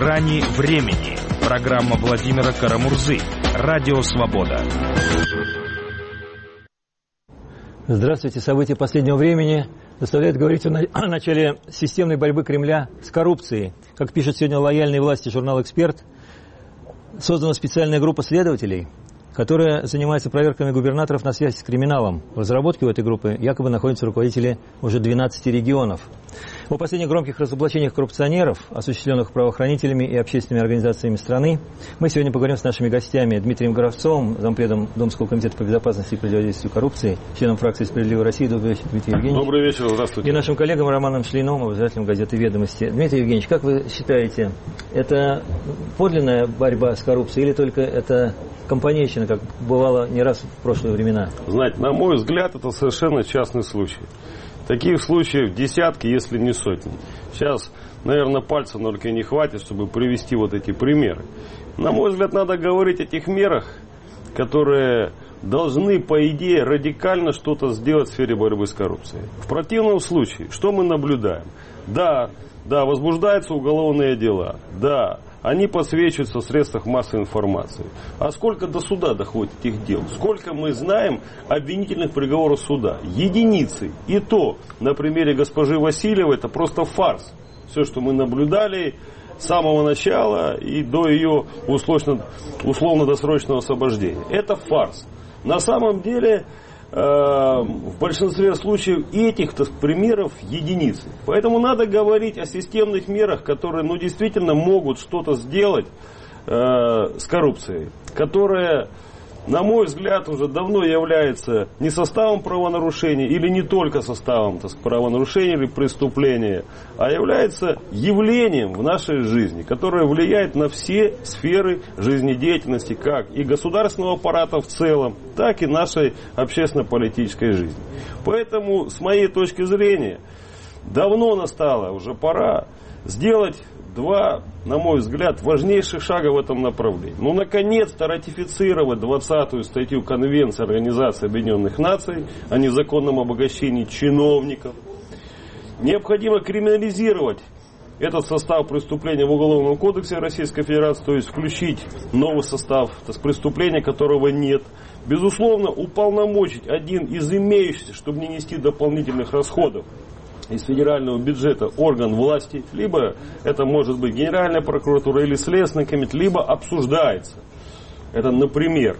«Грани времени». Программа Владимира Карамурзы. Радио «Свобода». Здравствуйте. События последнего времени заставляют говорить о начале системной борьбы Кремля с коррупцией. Как пишет сегодня лояльной власти журнал «Эксперт», создана специальная группа следователей, которая занимается проверками губернаторов на связь с криминалом. В разработке у этой группы якобы находятся руководители уже 12 регионов. О последних громких разоблачениях коррупционеров, осуществленных правоохранителями и общественными организациями страны, мы сегодня поговорим с нашими гостями: Дмитрием Горовцовым, зампредом Домского комитета по безопасности и противодействию коррупции, членом фракции «Справедливая Россия». Добрый вечер, Дмитрий Евгеньевич. Добрый вечер, здравствуйте. И нашим коллегам Романом Шлиновым, обозревателем газеты «Ведомости». Дмитрий Евгеньевич, как вы считаете, это подлинная борьба с коррупцией или только это компанейщина, как бывало не раз в прошлые времена? Знаете, на мой взгляд, это совершенно частный случай. Таких случаев десятки, если не сотни. Сейчас, наверное, пальцев на руке не хватит, чтобы привести вот эти примеры. На мой взгляд, надо говорить о тех мерах, которые должны, по идее, радикально что-то сделать в сфере борьбы с коррупцией. В противном случае, что мы наблюдаем? Да, возбуждаются уголовные дела. Да, они подсвечиваются в средствах массовой информации. А сколько до суда доходит этих дел? Сколько мы знаем обвинительных приговоров суда? Единицы. И то, на примере госпожи Васильевой, это просто фарс. Все, что мы наблюдали с самого начала и до ее условно-досрочного освобождения. Это фарс. На самом деле, в большинстве случаев этих примеров единицы. Поэтому надо говорить о системных мерах, которые действительно могут что-то сделать с коррупцией, которая, на мой взгляд, уже давно является не составом правонарушения или не только составом правонарушения или преступления, а является явлением в нашей жизни, которое влияет на все сферы жизнедеятельности, как и государственного аппарата в целом, так и нашей общественно-политической жизни. Поэтому, с моей точки зрения, давно настала уже пора сделать два, на мой взгляд, важнейших шага в этом направлении. Наконец-то ратифицировать 20-ю статью Конвенции Организации Объединенных Наций о незаконном обогащении чиновников. Необходимо криминализировать этот состав преступления в Уголовном кодексе Российской Федерации, то есть включить новый состав преступления, которого нет. Безусловно, уполномочить один из имеющихся, чтобы не нести дополнительных расходов из федерального бюджета орган власти, либо это может быть Генеральная прокуратура или Следственный комитет, либо обсуждается. Это, например,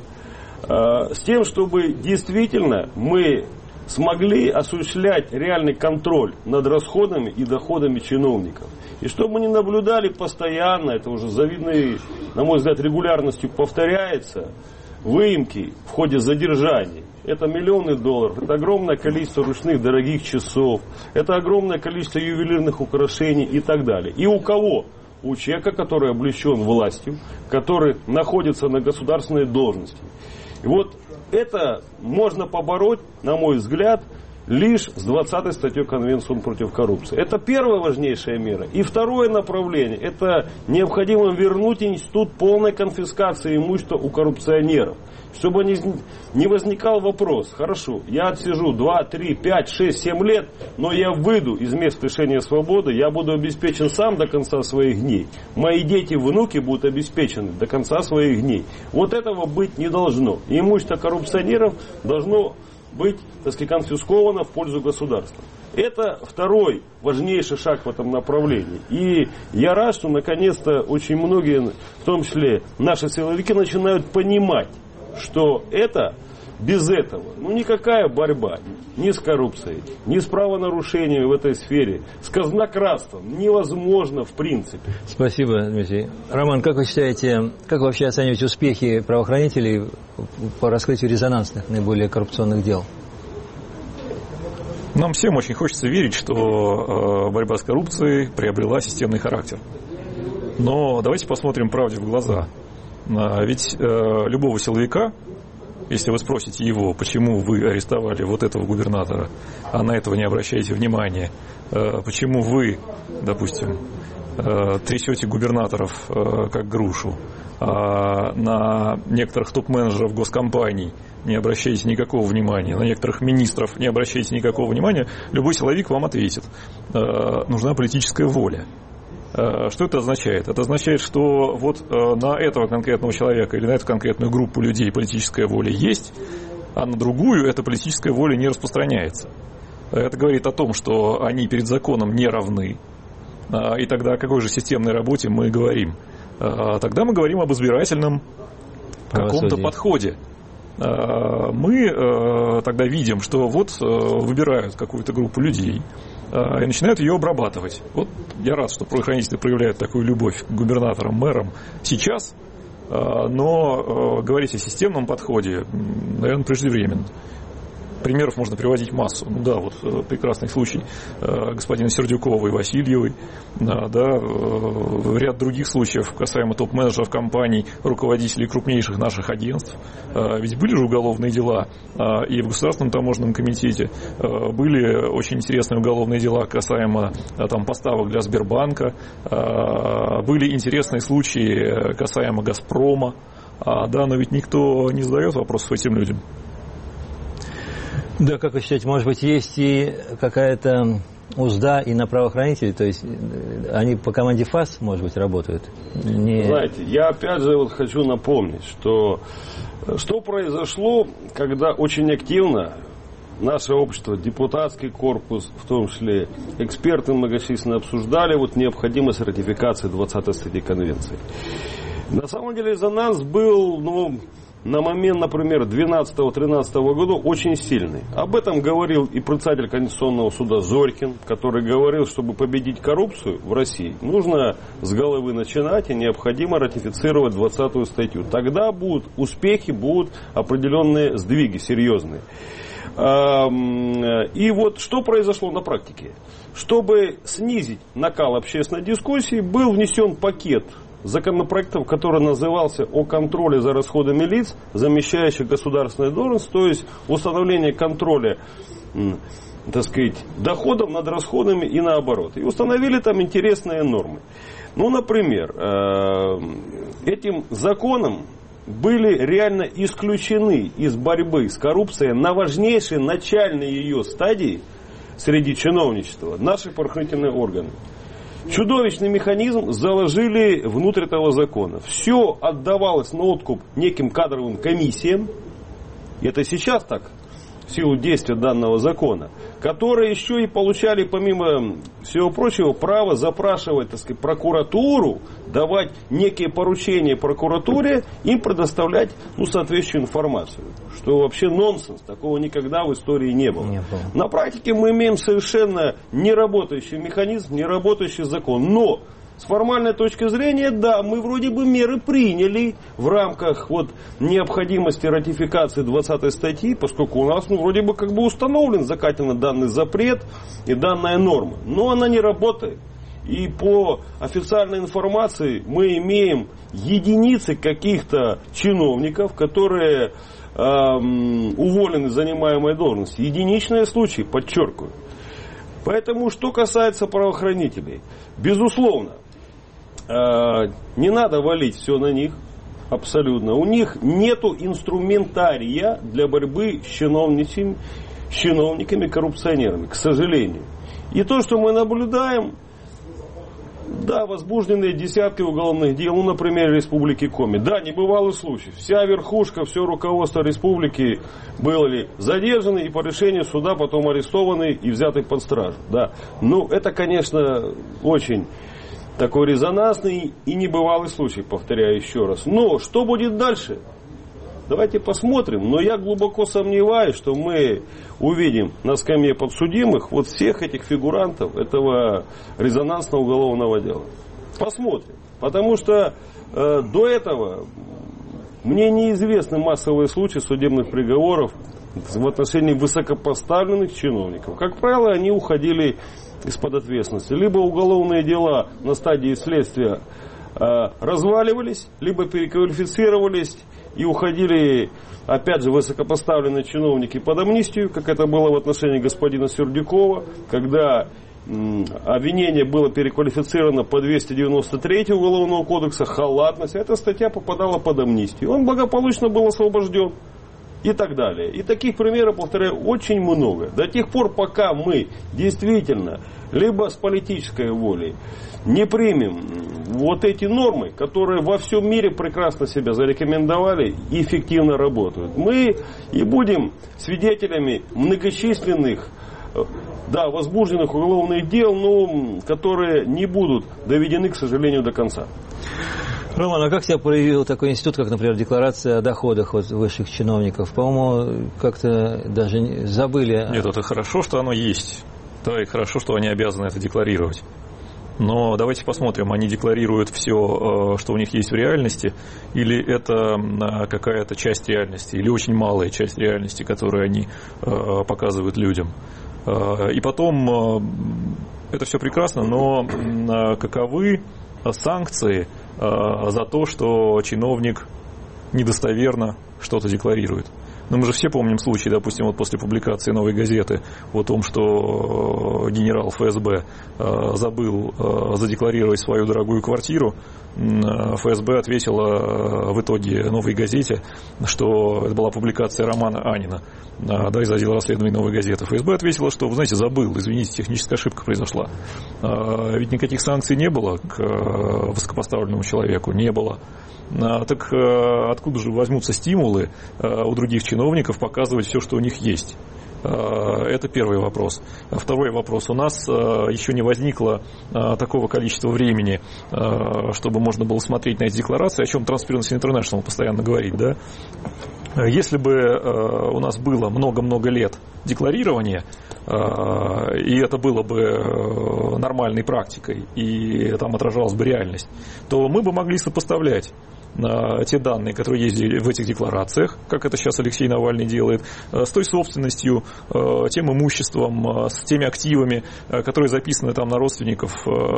с тем, чтобы действительно мы смогли осуществлять реальный контроль над расходами и доходами чиновников. И чтобы мы не наблюдали постоянно, это уже завидной, на мой взгляд, регулярностью повторяется, выемки в ходе задержаний. Это миллионы долларов, это огромное количество ручных дорогих часов, это огромное количество ювелирных украшений и так далее. И у кого? У человека, который облечен властью, который находится на государственной должности. И вот это можно побороть, на мой взгляд, лишь с 20-й статьей Конвенции против коррупции. Это первая важнейшая мера. И второе направление, это необходимо вернуть институт полной конфискации имущества у коррупционеров. Чтобы не возникал вопрос: хорошо, я отсижу 2, 3, 5, 6, 7 лет, но я выйду из мест лишения свободы, я буду обеспечен сам до конца своих дней. Мои дети, внуки будут обеспечены до конца своих дней. Вот этого быть не должно. И имущество коррупционеров должно быть, конфисковано в пользу государства. Это второй важнейший шаг в этом направлении. И я рад, что наконец-то очень многие, в том числе наши силовики, начинают понимать, что это, без этого, никакая борьба ни с коррупцией, ни с правонарушениями в этой сфере, с казнократством невозможно в принципе. Спасибо, Дмитрий. Роман, как вы считаете, как вы вообще оцениваете успехи правоохранителей по раскрытию резонансных, наиболее коррупционных дел? Нам всем очень хочется верить, что борьба с коррупцией приобрела системный характер. Но давайте посмотрим правде в глаза. Ведь любого силовика, если вы спросите его, почему вы арестовали вот этого губернатора, а на этого не обращаете внимания, почему вы, допустим, трясете губернаторов как грушу, а на некоторых топ-менеджеров госкомпаний не обращаете никакого внимания, на некоторых министров не обращаете никакого внимания, любой силовик вам ответит: нужна политическая воля. Что это означает? Это означает, что вот на этого конкретного человека или на эту конкретную группу людей политическая воля есть, а на другую эта политическая воля не распространяется. Это говорит о том, что они перед законом не равны. И тогда о какой же системной работе мы говорим? Тогда мы говорим об избирательном каком-то подходе. Мы тогда видим, что вот выбирают какую-то группу людей и начинают ее обрабатывать. Вот я рад, что правоохранители проявляют такую любовь к губернаторам, мэрам сейчас, но говорить о системном подходе, наверное, преждевременно. Примеров можно приводить массу. Ну да, вот прекрасный случай господина Сердюкова и Васильевой, да, ряд других случаев касаемо топ-менеджеров компаний, руководителей крупнейших наших агентств. Ведь были же уголовные дела и в Государственном таможенном комитете, были очень интересные уголовные дела касаемо там, поставок для Сбербанка, были интересные случаи касаемо Газпрома, да, но ведь никто не задает вопросов этим людям. Да, как вы считаете, может быть, есть и какая-то узда и на правоохранителей, то есть они по команде ФАС, может быть, работают? Знаете, я опять же вот хочу напомнить, что произошло, когда очень активно наше общество, депутатский корпус, в том числе эксперты многочисленно обсуждали вот необходимость ратификации 20-й статьи Конвенции. На самом деле резонанс был, на момент, например, 12-13 года очень сильный. Об этом говорил и председатель Конституционного суда Зорькин, который говорил, чтобы победить коррупцию в России, нужно с головы начинать и необходимо ратифицировать 20-ю статью. Тогда будут успехи, будут определенные сдвиги серьезные. И вот что произошло на практике? Чтобы снизить накал общественной дискуссии, был внесен пакет законопроектов, который назывался «О контроле за расходами лиц, замещающих государственную должность», то есть установление контроля, так сказать, доходов над расходами и наоборот. И установили там интересные нормы. Например, этим законом были реально исключены из борьбы с коррупцией на важнейшей начальной ее стадии среди чиновничества наши правоохранительные органы. Чудовищный механизм заложили внутрь этого закона. Все отдавалось на откуп неким кадровым комиссиям. И это сейчас так, в силу действия данного закона, которые еще и получали, помимо всего прочего, право запрашивать, так сказать, прокуратуру, давать некие поручения прокуратуре, им предоставлять соответствующую информацию. Что вообще нонсенс, такого никогда в истории не было. На практике мы имеем совершенно неработающий механизм, неработающий закон. Но с формальной точки зрения, да, мы вроде бы меры приняли в рамках необходимости ратификации 20-й статьи, поскольку у нас вроде бы установлен законодательно данный запрет и данная норма. Но она не работает. И по официальной информации мы имеем единицы каких-то чиновников, которые уволены с занимаемой должности. Единичные случаи, подчеркиваю. Поэтому, что касается правоохранителей, безусловно, не надо валить все на них, абсолютно. У них нету инструментария для борьбы с чиновниками, коррупционерами, к сожалению. И то, что мы наблюдаем, да, возбуждены десятки уголовных дел, например, в Республике Коми. Да, небывалый случай. Вся верхушка, все руководство республики были задержаны и по решению суда потом арестованы и взяты под стражу. Да. Это, конечно, очень такой резонансный и небывалый случай, повторяю еще раз. Но что будет дальше? Давайте посмотрим. Но я глубоко сомневаюсь, что мы увидим на скамье подсудимых всех этих фигурантов этого резонансного уголовного дела. Посмотрим. Потому что до этого мне неизвестны массовые случаи судебных приговоров в отношении высокопоставленных чиновников. Как правило, они уходили из-под ответственности. Либо уголовные дела на стадии следствия разваливались, либо переквалифицировались и уходили, опять же, высокопоставленные чиновники под амнистию, как это было в отношении господина Сердюкова, когда обвинение было переквалифицировано по 293 Уголовного кодекса, халатность. Эта статья попадала под амнистию. Он благополучно был освобожден. и так далее. И таких примеров, повторяю, очень много. До тех пор, пока мы действительно, либо с политической волей, не примем вот эти нормы, которые во всем мире прекрасно себя зарекомендовали и эффективно работают, мы и будем свидетелями многочисленных, да, возбужденных уголовных дел, но которые не будут доведены, к сожалению, до конца. Роман, а как себя проявил такой институт, как, например, декларация о доходах вот, высших чиновников? По-моему, как-то даже забыли. Нет, это хорошо, что оно есть. Да, и хорошо, что они обязаны это декларировать. Но давайте посмотрим, они декларируют все, что у них есть в реальности, или это какая-то часть реальности, или очень малая часть реальности, которую они показывают людям. И потом, это все прекрасно, но каковы санкции за то, что чиновник недостоверно что-то декларирует? Но мы же все помним случай, допустим, вот после публикации «Новой газеты» о том, что генерал ФСБ забыл задекларировать свою дорогую квартиру. ФСБ ответила в итоге «Новой газете», что это была публикация романа Анина, да, из отдела расследований «Новой газеты». ФСБ ответила, что, вы знаете, забыл, извините, техническая ошибка произошла. Ведь никаких санкций не было к высокопоставленному человеку, не было. Так откуда же возьмутся стимулы у других чиновников показывать все, что у них есть? Это первый вопрос. Второй вопрос. У нас еще не возникло такого количества времени, чтобы можно было смотреть на эти декларации, о чем Transparency International постоянно говорит. Да? Если бы у нас было много-много лет декларирования, и это было бы нормальной практикой, и там отражалась бы реальность, то мы бы могли сопоставлять те данные, которые есть в этих декларациях, как это сейчас Алексей Навальный делает, с той собственностью, тем имуществом, с теми активами, которые записаны там на родственников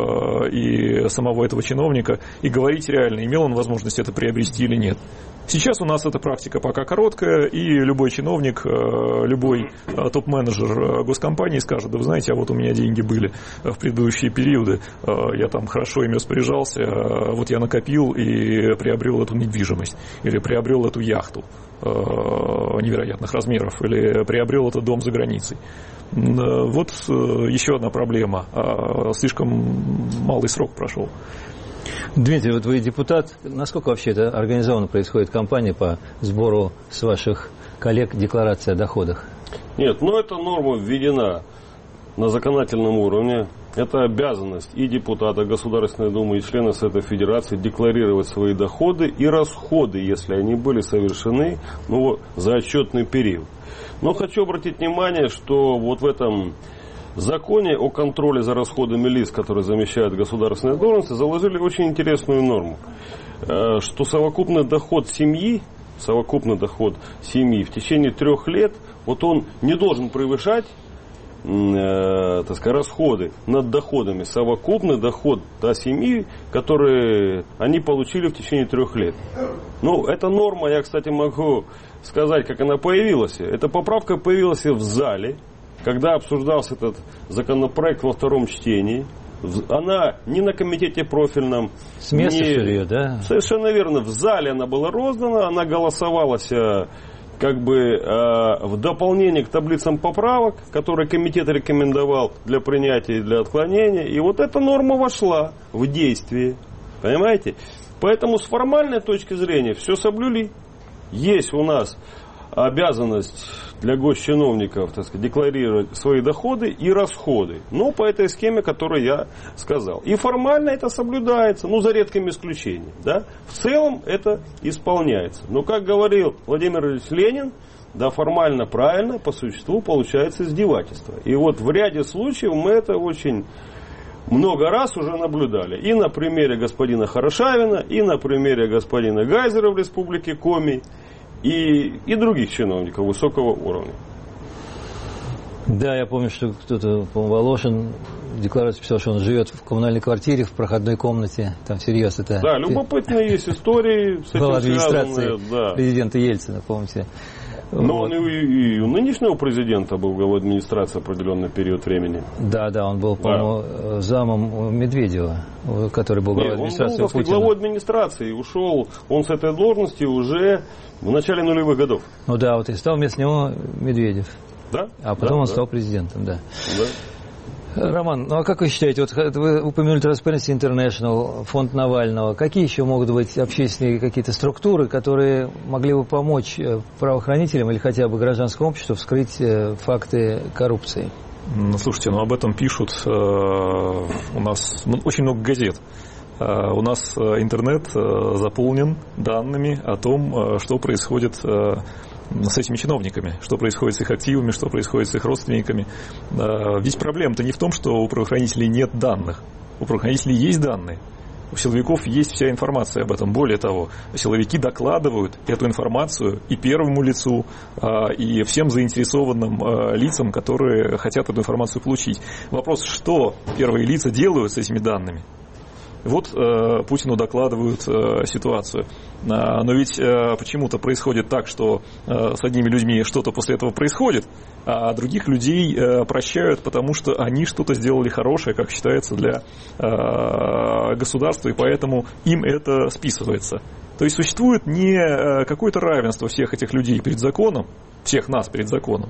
и самого этого чиновника, и говорить реально, имел он возможность это приобрести или нет. Сейчас у нас эта практика пока короткая, и любой чиновник, любой топ-менеджер госкомпании скажет: да вы знаете, а вот у меня деньги были в предыдущие периоды, я там хорошо ими распоряжался, вот я накопил и приобрел эту недвижимость, или приобрел эту яхту невероятных размеров, или приобрел этот дом за границей. Вот еще одна проблема. Слишком малый срок прошел. Дмитрий, вот вы депутат. Насколько вообще это организованно происходит кампания по сбору с ваших коллег декларации о доходах? Нет, но эта норма введена на законодательном уровне. Это обязанность и депутата Государственной Думы, и члена Совета Федерации декларировать свои доходы и расходы, если они были совершены за отчетный период. Но хочу обратить внимание, что вот в этом законе о контроле за расходами лиц, которые замещают государственные должности, заложили очень интересную норму, что совокупный доход семьи в течение 3 лет, вот он не должен превышать, так сказать, расходы над доходами, совокупный доход семьи, которые они получили в течение 3 лет. Ну, эта норма, я, кстати, могу сказать, как она появилась. Эта поправка появилась в зале, когда обсуждался этот законопроект во 2-м чтении. Она не на комитете профильном. С места ее, да? Совершенно верно. В зале она была роздана, она голосовалась как бы в дополнение к таблицам поправок, которые комитет рекомендовал для принятия и для отклонения. И вот эта норма вошла в действие. Понимаете? Поэтому с формальной точки зрения все соблюли. Есть у нас обязанность для госчиновников, так сказать, декларировать свои доходы и расходы. Но по этой схеме, которую я сказал. И формально это соблюдается, за редким исключением. Да? В целом это исполняется. Но, как говорил Владимир Ильич Ленин, да, формально правильно, по существу получается издевательство. И вот в ряде случаев мы это очень много раз уже наблюдали. И на примере господина Хорошавина, и на примере господина Гайзера в Республике Коми, и других чиновников высокого уровня. Да, я помню, что кто-то, по-моему, Волошин декларацию писал, что он живет в коммунальной квартире, в проходной комнате. Там всерьез это... Да, любопытные есть истории с этим администрации связанные. Да. Президента Ельцина, помните. Но он и у нынешнего президента был главой администрации определенный период времени. Да, он был, по-моему, замом Медведева, который был главой администрации он был главой администрации, ушел он с этой должности уже в начале нулевых годов. Ну да, вот и стал вместо него Медведев. Да? А потом он стал президентом, да. Роман, ну а как вы считаете, вот вы упомянули Transparency International, фонд Навального, какие еще могут быть общественные какие-то структуры, которые могли бы помочь правоохранителям или хотя бы гражданскому обществу вскрыть факты коррупции? Слушайте, об этом пишут у нас очень много газет. У нас интернет заполнен данными о том, что происходит с этими чиновниками, что происходит с их активами, что происходит с их родственниками. Ведь проблема-то не в том, что у правоохранителей нет данных. У правоохранителей есть данные. У силовиков есть вся информация об этом. Более того, силовики докладывают эту информацию и первому лицу, и всем заинтересованным лицам, которые хотят эту информацию получить. Вопрос, что первые лица делают с этими данными? Вот Путину докладывают ситуацию. Но ведь почему-то происходит так, что с одними людьми что-то после этого происходит, а других людей прощают, потому что они что-то сделали хорошее, как считается, для государства, и поэтому им это списывается. То есть существует не какое-то равенство всех этих людей перед законом, всех нас перед законом,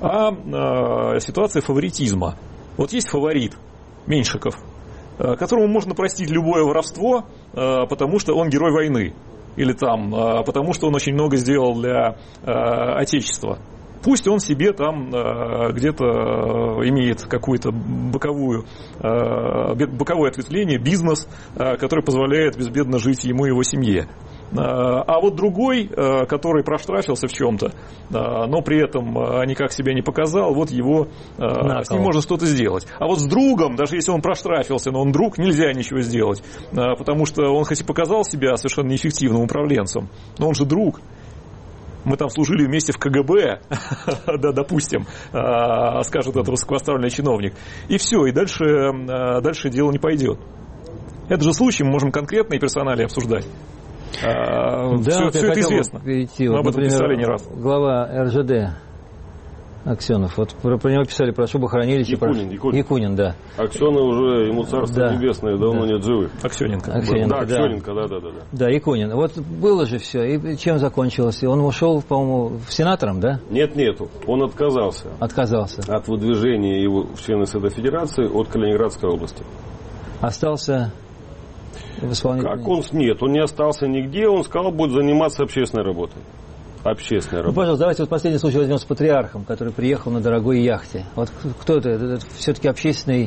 а ситуация фаворитизма. Вот есть фаворит Меньшиков, которому можно простить любое воровство, потому что он герой войны, или потому что он очень много сделал для Отечества. Пусть он себе там где-то имеет какое-то боковое ответвление, бизнес, который позволяет безбедно жить ему и его семье. А вот другой, который проштрафился в чем-то, но при этом никак себя не показал, вот его с ним можно что-то сделать. А вот с другом, даже если он проштрафился, но он друг, нельзя ничего сделать, потому что он хоть и показал себя совершенно неэффективным управленцем, но он же друг. Мы там служили вместе в КГБ, да, допустим, скажет этот высокопоставленный чиновник. И все, и дальше дело не пойдет. Это же случай, мы можем конкретные персонали обсуждать. Да, все это известно. Перейти, мы об этом писали не раз. Глава РЖД Аксенов, вот про него писали, про Шубохранилище. Якунин, да. Аксенов уже, ему царство небесное, давно нет живых. Аксененко. Аксененко, да. Да, Якунин. Вот было же все, и чем закончилось? Он ушел, по-моему, в сенатором, да? Нету, он отказался. От выдвижения его в члены Совета Федерации от Калининградской области. Остался в исполнении? Нет, он не остался нигде, он сказал, будет заниматься общественной работой. Ну, пожалуйста, давайте вот последний случай возьмем с патриархом, который приехал на дорогой яхте. Вот кто это? Это все-таки общественный,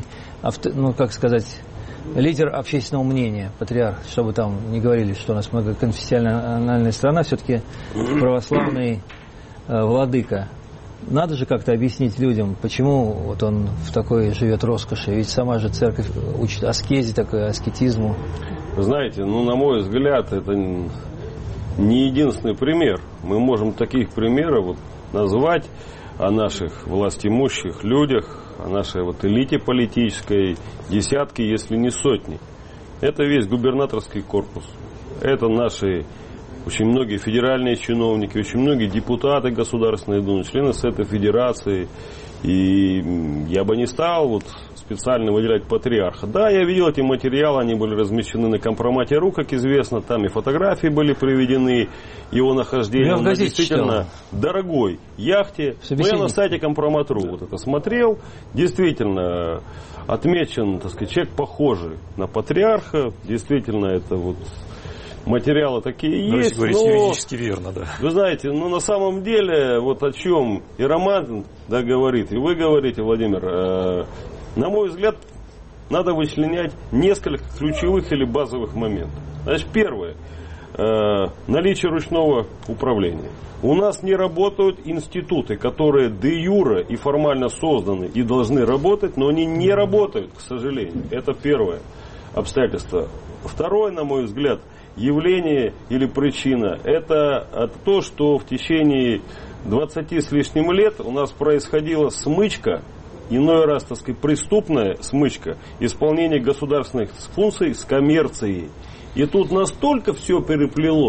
лидер общественного мнения, патриарх, чтобы там не говорили, что у нас многоконфессиональная страна, все-таки православный владыка. Надо же как-то объяснить людям, почему вот он в такой живет роскоши. Ведь сама же церковь учит аскезе, такой аскетизму. Знаете, на мой взгляд, это не единственный пример. Мы можем таких примеров назвать о наших властимущих людях, о нашей элите политической десятки, если не сотни. Это весь губернаторский корпус. Это наши очень многие федеральные чиновники, очень многие депутаты Государственной Думы, члены Совета Федерации. И я бы не стал специально выделять патриарха. Да, я видел эти материалы, они были размещены на компромате.ру, как известно, там и фотографии были приведены, его нахождение на действительно дорогой яхте. Но я на сайте компромат.ру это смотрел, действительно отмечен, человек похожий на патриарха, действительно это материалы такие есть. Говорить юридически верно, да. Вы знаете, на самом деле, о чем и Роман говорит, и вы говорите, Владимир, на мой взгляд, надо вычленять несколько ключевых или базовых моментов. Значит, первое. Наличие ручного управления. У нас не работают институты, которые де юре и формально созданы и должны работать, но они не работают, к сожалению. Это первое обстоятельство. Второе, на мой взгляд, явление или причина, это то, что в течение 20 с лишним лет у нас происходила смычка, иной раз, преступная смычка, исполнение государственных функций с коммерцией. И тут настолько все переплелось,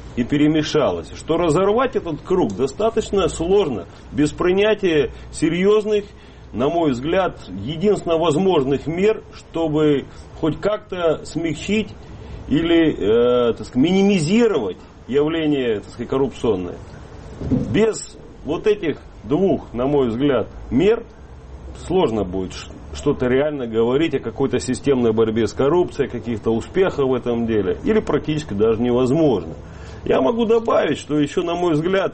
и перемешалось, что разорвать этот круг достаточно сложно, без принятия серьезных, на мой взгляд, единственно возможных мер, чтобы хоть как-то смягчить или минимизировать явление, так сказать, коррупционное. Без вот этих двух, на мой взгляд, мер сложно будет что-то реально говорить о какой-то системной борьбе с коррупцией, каких-то успехах в этом деле, или практически даже невозможно. Я могу добавить, что еще, на мой взгляд,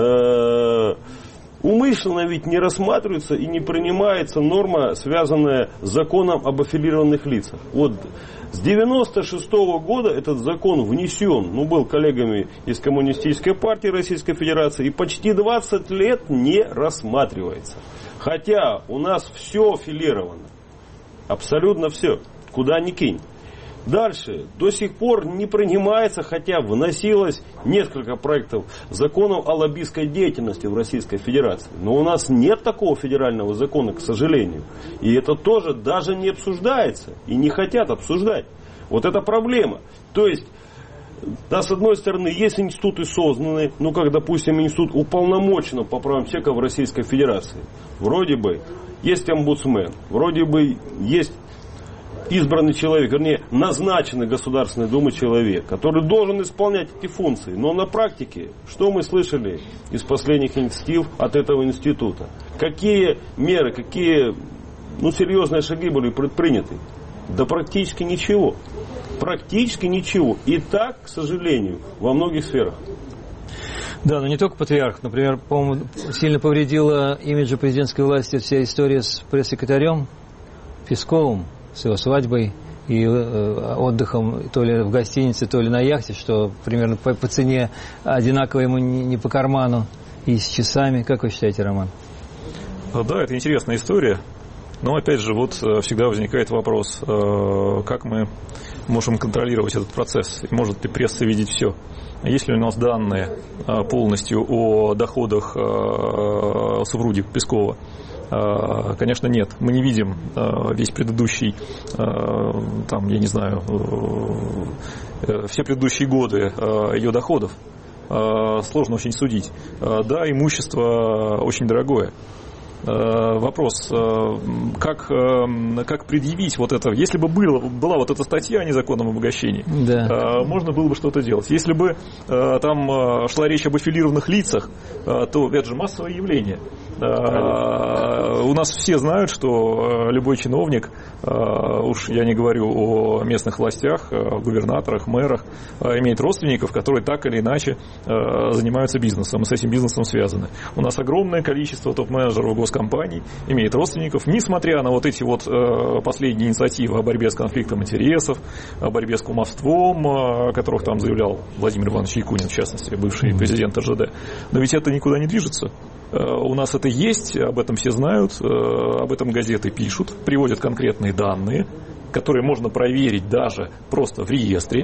умышленно ведь не рассматривается и не принимается норма, связанная с законом об аффилированных лицах. Вот с 1996 года этот закон внесен, был коллегами из Коммунистической партии Российской Федерации, и почти 20 лет не рассматривается. Хотя у нас все аффилировано. Абсолютно все. Куда ни кинь. Дальше. До сих пор не принимается, хотя вносилось несколько проектов законов о лоббистской деятельности в Российской Федерации. Но у нас нет такого федерального закона, к сожалению. И это тоже даже не обсуждается. И не хотят обсуждать. Вот это проблема. То есть, да, с одной стороны, есть институты созданы, как, допустим, институт уполномоченного по правам человека в Российской Федерации. Вроде бы есть омбудсмен, вроде бы есть избранный человек, вернее, назначенный Государственной Думой человек, который должен исполнять эти функции. Но на практике, что мы слышали из последних инициатив от этого института? Какие меры, какие серьезные шаги были предприняты? Да практически ничего. Практически ничего. И так, к сожалению, во многих сферах. Да, но не только патриарх. Например, по-моему, сильно повредила имиджу президентской власти вся история с пресс-секретарем Песковым, с его свадьбой и отдыхом то ли в гостинице, то ли на яхте, что примерно по цене одинаково ему не по карману, и с часами. Как вы считаете, Роман? Да, это интересная история. Но опять же, всегда возникает вопрос, как мы можем контролировать этот процесс, и может ли пресса видеть все. Есть ли у нас данные полностью о доходах супруги Пескова? Конечно, нет. Мы не видим весь предыдущий, все предыдущие годы ее доходов. Сложно очень судить. Да, имущество очень дорогое. Вопрос, как предъявить вот это? Если бы была вот эта статья о незаконном обогащении, да, можно было бы что-то делать. Если бы там шла речь об аффилированных лицах, то, опять же, массовое явление. У нас все знают, что любой чиновник, уж я не говорю о местных властях, губернаторах, мэрах, имеет родственников, которые так или иначе занимаются бизнесом и с этим бизнесом связаны. У нас огромное количество топ-менеджеров госкомпаний имеет родственников, несмотря на вот эти последние инициативы о борьбе с конфликтом интересов, о борьбе с кумовством, о которых там заявлял Владимир Иванович Якунин, в частности, бывший президент РЖД. Но ведь это никуда не движется. У нас это есть, об этом все знают, об этом газеты пишут, приводят конкретные данные, которые можно проверить даже просто в реестре,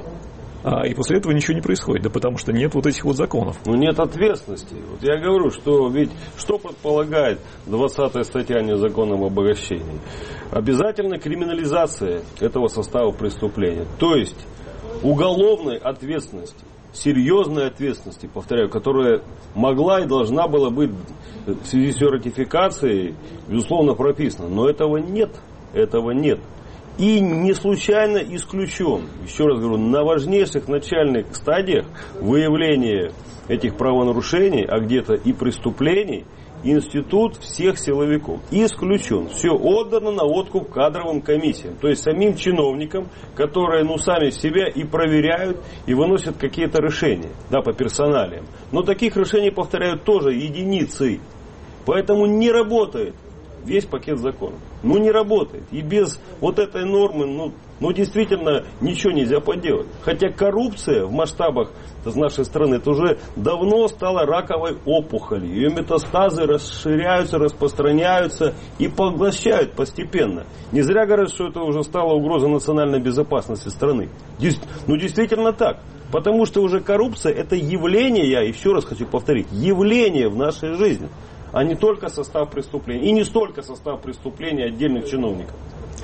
и после этого ничего не происходит, да потому что нет вот этих законов. Нет ответственности. Я говорю, что ведь что предполагает 20-я статья незаконном обогащении? Обязательно криминализация этого состава преступления, то есть уголовной ответственности. Серьезной ответственности, повторяю, которая могла и должна была быть в связи с ее ратификацией, безусловно, прописана. Но этого нет. Этого нет. И не случайно исключен, еще раз говорю, на важнейших начальных стадиях выявления этих правонарушений, а где-то и преступлений, институт всех силовиков исключен. Все отдано на откуп кадровым комиссиям. То есть самим чиновникам, которые сами себя и проверяют, и выносят какие-то решения по персоналиям. Но таких решений, повторяю, тоже единицы. Поэтому не работает весь пакет законов. Не работает. И без вот этой нормы, действительно ничего нельзя поделать. Хотя коррупция в масштабах нашей страны это уже давно стала раковой опухолью. Ее метастазы расширяются, распространяются и поглощают постепенно. Не зря говорят, что это уже стало угрозой национальной безопасности страны. Действительно так. Потому что уже коррупция это явление, я еще раз хочу повторить, явление в нашей жизни. А не только состав преступления. И не столько состав преступления отдельных чиновников.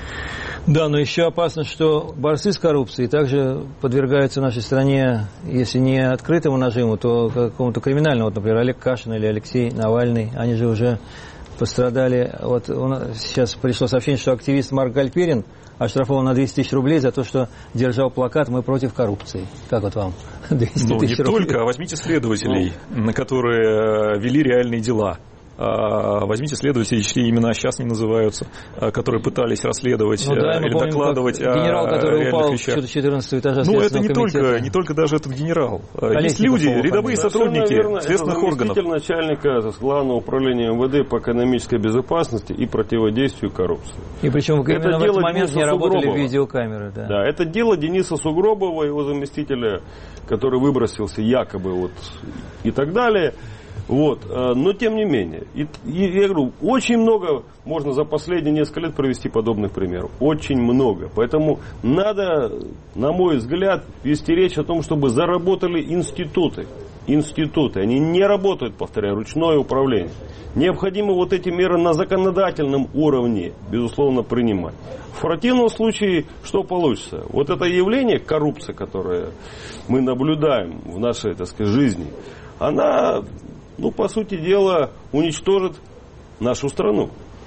Да, но еще опасно, что борцы с коррупцией также подвергаются в нашей стране, если не открытому нажиму, то какому-то криминальному. Вот, например, Олег Кашин или Алексей Навальный, они же уже пострадали. Вот сейчас пришло сообщение, что активист Марк Гальперин оштрафован на 200 тысяч рублей за то, что держал плакат «Мы против коррупции». Как вот вам? 200 тысяч рублей. Не только, а возьмите следователей, которые вели реальные дела. Возьмите следователей, чьи имена сейчас не называются, которые пытались расследовать или докладывать о генерал, который упал вещах. с 14 этажа Следственного комитета. это не только даже этот генерал. Есть люди, рядовые сотрудники следственных органов. Это начальника Главного управления МВД по экономической безопасности и противодействию коррупции. И причем именно в этот момент не работали видеокамеры. Да, это дело Дениса Сугробова, его заместителя, который выбросился якобы и так далее. Но тем не менее, я говорю, очень много можно за последние несколько лет привести подобных примеров. Очень много. Поэтому надо, на мой взгляд, вести речь о том, чтобы заработали институты. Они не работают, повторяю, ручное управление. Необходимо эти меры на законодательном уровне, безусловно, принимать. В противном случае, что получится? Это явление, коррупция, которое мы наблюдаем в нашей, жизни, она... по сути дела, уничтожит нашу страну.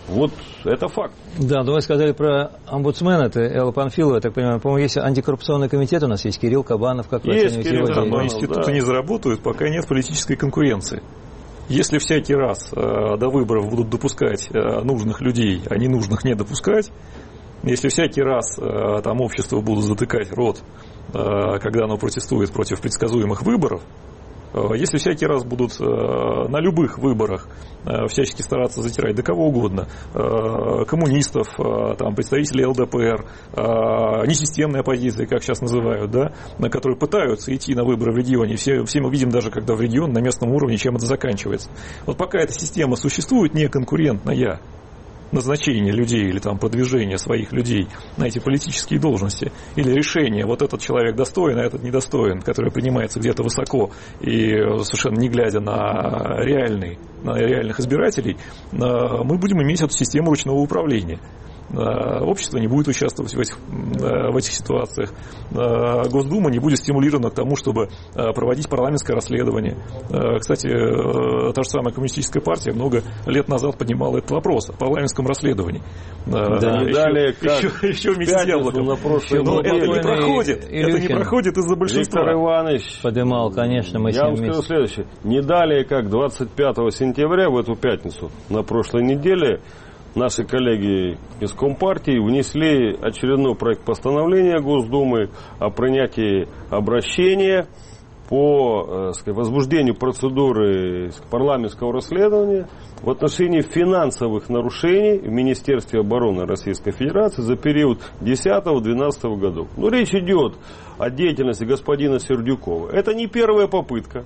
Это факт. Да, но вы сказали про омбудсмена, это Элла Панфилова, я так понимаю. По-моему, есть антикоррупционный комитет у нас, есть Кирилл Кабанов, как вы оцениваете его деятельность? Но институты не заработают, пока нет политической конкуренции. Если всякий раз до выборов будут допускать нужных людей, а ненужных не допускать, если всякий раз там общество будут затыкать рот, когда оно протестует против предсказуемых выборов, если всякий раз будут на любых выборах всячески стараться затирать да кого угодно, коммунистов, представителей ЛДПР, несистемной оппозиции, как сейчас называют, которые пытаются идти на выборы в регионе, все мы видим даже, когда в регион на местном уровне, чем это заканчивается. Пока эта система существует, неконкурентная, назначение людей или продвижение своих людей на эти политические должности или решение, этот человек достоин, а этот недостоин, которое принимается где-то высоко и совершенно не глядя на реальных избирателей, мы будем иметь эту систему ручного управления. Общество не будет участвовать в этих ситуациях. Госдума не будет стимулирована к тому, чтобы проводить парламентское расследование. Кстати, та же самая коммунистическая партия много лет назад поднимала этот вопрос о парламентском расследовании. Еще вместе с Яблоком. Но это не проходит. Это не проходит из-за большинства. Виктор Иванович поднимал, конечно, я вам скажу следующее. Не далее, как 25 сентября, в эту пятницу, на прошлой неделе, наши коллеги из Компартии внесли очередной проект постановления Госдумы о принятии обращения по возбуждению процедуры парламентского расследования в отношении финансовых нарушений в Министерстве обороны Российской Федерации за период 2010-2012 годов. Речь идет о деятельности господина Сердюкова. Это не первая попытка.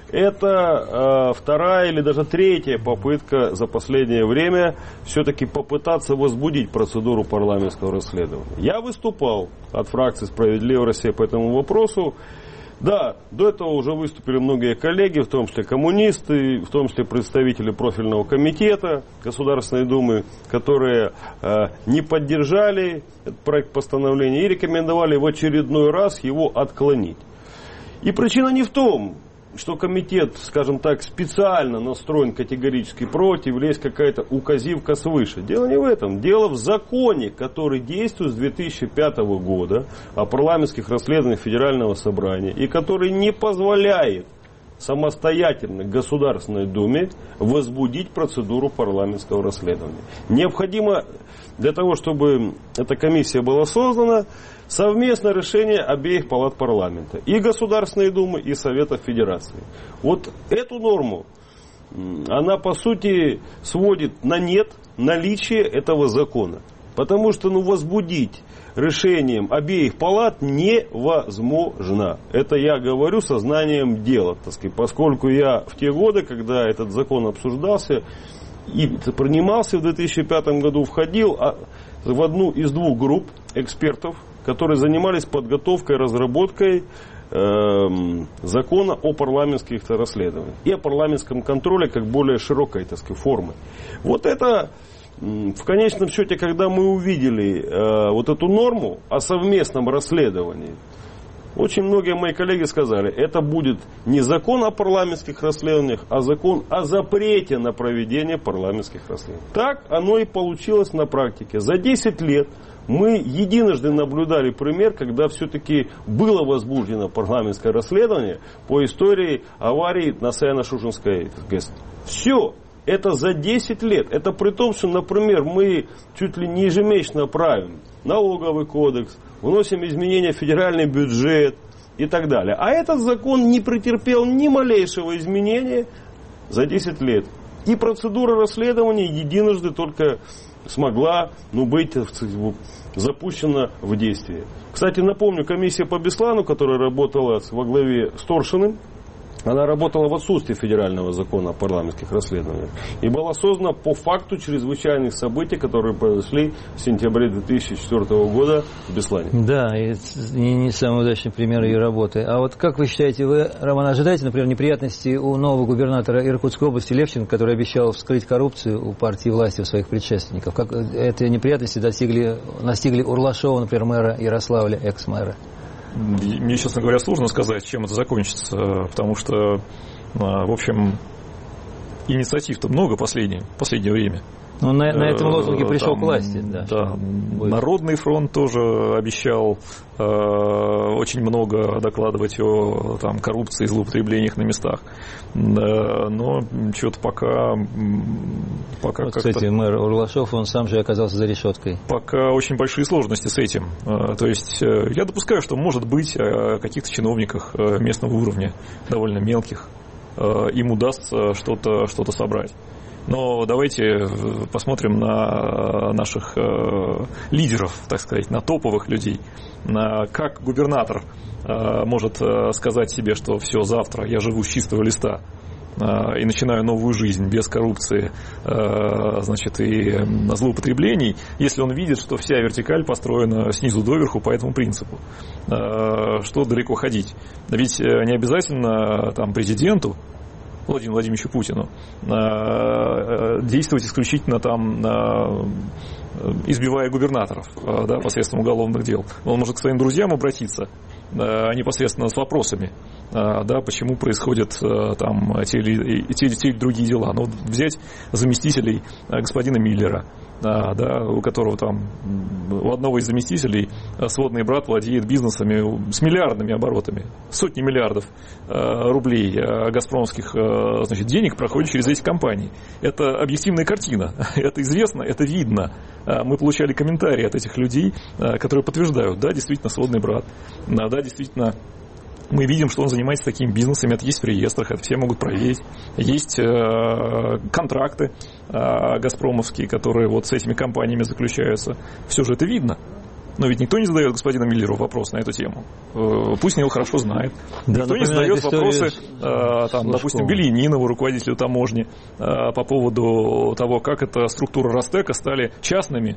Это вторая или даже третья попытка за последнее время все-таки попытаться возбудить процедуру парламентского расследования. Я выступал от фракции «Справедливая Россия» по этому вопросу. Да, до этого уже выступили многие коллеги, в том числе коммунисты, в том числе представители профильного комитета Государственной Думы, которые не поддержали этот проект постановления и рекомендовали в очередной раз его отклонить. И причина не в том, что комитет, скажем так, специально настроен категорически против, или есть какая-то указивка свыше. Дело не в этом. Дело в законе, который действует с 2005 года о парламентских расследованиях Федерального собрания, и который не позволяет самостоятельно Государственной Думе возбудить процедуру парламентского расследования. Необходимо для того, чтобы эта комиссия была создана, совместное решение обеих палат парламента, и Государственной Думы, и Совета Федерации. Эту норму, она по сути сводит на нет наличие этого закона. Потому что возбудить решением обеих палат невозможно. Это я говорю сознанием дела, поскольку я в те годы, когда этот закон обсуждался и принимался в 2005 году, входил в одну из двух групп экспертов, которые занимались подготовкой и разработкой закона о парламентских расследованиях и о парламентском контроле как более широкой формы. Это в конечном счете, когда мы увидели вот эту норму о совместном расследовании, очень многие мои коллеги сказали, это будет не закон о парламентских расследованиях, а закон о запрете на проведение парламентских расследований. Так оно и получилось на практике. За 10 лет мы единожды наблюдали пример, когда все-таки было возбуждено парламентское расследование по истории аварии на Саяно-Шушенской ГЭС. Все. Это за 10 лет. Это при том, что, например, мы чуть ли не ежемесячно правим налоговый кодекс, вносим изменения в федеральный бюджет и так далее. А этот закон не претерпел ни малейшего изменения за 10 лет. И процедура расследования единожды только смогла быть запущена в действие. Кстати, напомню, комиссия по Беслану, которая работала во главе с Торшиным, она работала в отсутствии федерального закона о парламентских расследованиях и была создана по факту чрезвычайных событий, которые произошли в сентябре 2004 года в Беслане. Да, и не самый удачный пример ее работы. А вот как вы считаете, вы, Роман, ожидаете, например, неприятностей у нового губернатора Иркутской области Левченко, который обещал вскрыть коррупцию у партии власти у своих предшественников? Как эти неприятности настигли Урлашова, например, мэра Ярославля, экс-мэра? Мне, честно говоря, сложно сказать, чем это закончится, потому что, в общем, инициатив-то много в последнее время. Ну, на этом лозунге пришел к власти. Да. Народный фронт тоже обещал очень много докладывать о коррупции и злоупотреблениях на местах. Но что-то пока вот, как-то... Кстати, мэр Урлашов, он сам же оказался за решеткой. Пока очень большие сложности с этим. То есть я допускаю, что, может быть, о каких-то чиновниках местного уровня, довольно мелких, им удастся что-то собрать. Но давайте посмотрим на наших лидеров, так сказать, на топовых людей. Как губернатор может сказать себе, что все, завтра я живу с чистого листа и начинаю новую жизнь без коррупции, и злоупотреблений, если он видит, что вся вертикаль построена снизу доверху по этому принципу. Что далеко ходить? Ведь не обязательно президенту Владимиру Владимировичу Путину действовать исключительно избивая губернаторов посредством уголовных дел. Он может к своим друзьям обратиться непосредственно с вопросами, почему происходят те или другие дела. Но взять заместителей господина Миллера, у которого у одного из заместителей сводный брат владеет бизнесами с миллиардными оборотами, сотни миллиардов рублей газпромских денег проходят через эти компании. Это объективная картина, это известно, это видно. Мы получали комментарии от этих людей, которые подтверждают, действительно сводный брат, действительно. Мы видим, что он занимается такими бизнесами, это есть в реестрах, это все могут проверить. Есть контракты газпромовские, которые с этими компаниями заключаются. Все же это видно. Но ведь никто не задает господину Миллеру вопрос на эту тему. Пусть он его хорошо знает. Никто не задает вопросы, допустим, Белянинову, руководителю таможни, по поводу того, как эта структура Ростека стали частными